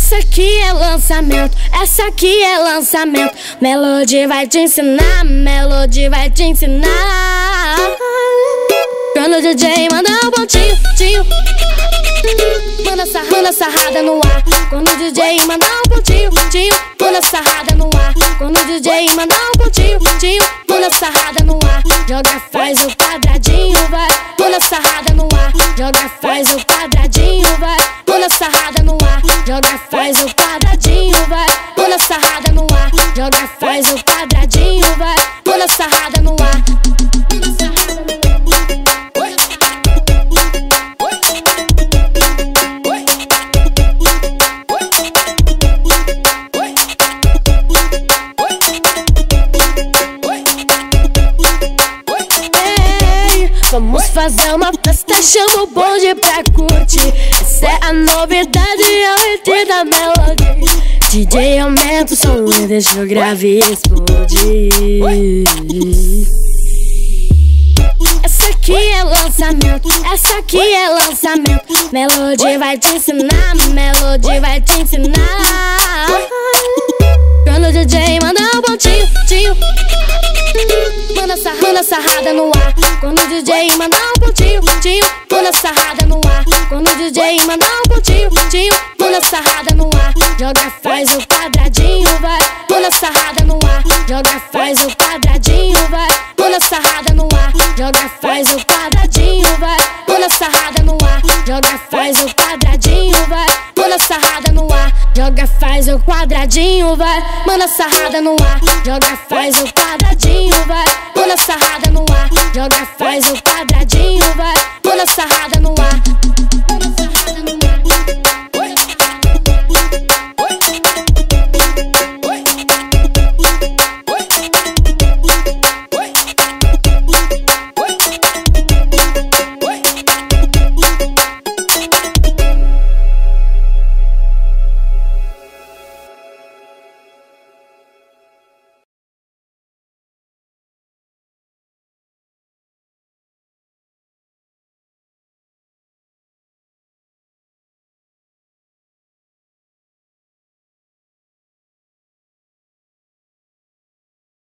Essa aqui é lançamento, essa aqui é lançamento. Melody vai te ensinar, Melody vai te ensinar. Quando o DJ manda um pontinho, tinho, manda sarrada no ar. Quando o DJ manda um pontinho, tinho, manda sarrada no ar. Quando o DJ manda um pontinho, tinho, manda sarrada no ar. Joga, faz o quadradinho, vai, manda sarrada no ar. Joga, faz o quadradinho, vai, manda sarrada no ar. Joga, faz o quadradinho, vai, manda sarrada no ar. Joga, faz o quadradinho, vai, manda sarrada no ar. Vamos fazer uma festa, chama o bonde pra curtir. Essa é a novidade, é o hit da Melody. DJ aumenta o som e deixa o grave explodir. Essa aqui é lançamento, essa aqui é lançamento. Melody vai te ensinar, Melody vai te ensinar. Quando o DJ manda um pontinho, tinho, manda sarrada no ar. Quando o DJ manda um pontinho, tinho, manda sarrada no ar. Quando o DJ manda um pontinho, tinho, manda sarrada no ar. Joga, faz o quadradinho, vai, manda sarrada no ar. Joga, faz o quadradinho, vai, manda sarrada no ar. Joga, faz o quadradinho, vai, manda sarrada no ar. Joga, faz o quadradinho, vai, manda sarrada no ar. Joga, faz o quadradinho, vai, manda sarrada no ar. Joga, faz o quadradinho, vai, manda sarrada no ar. Joga, faz o quadradinho, vai,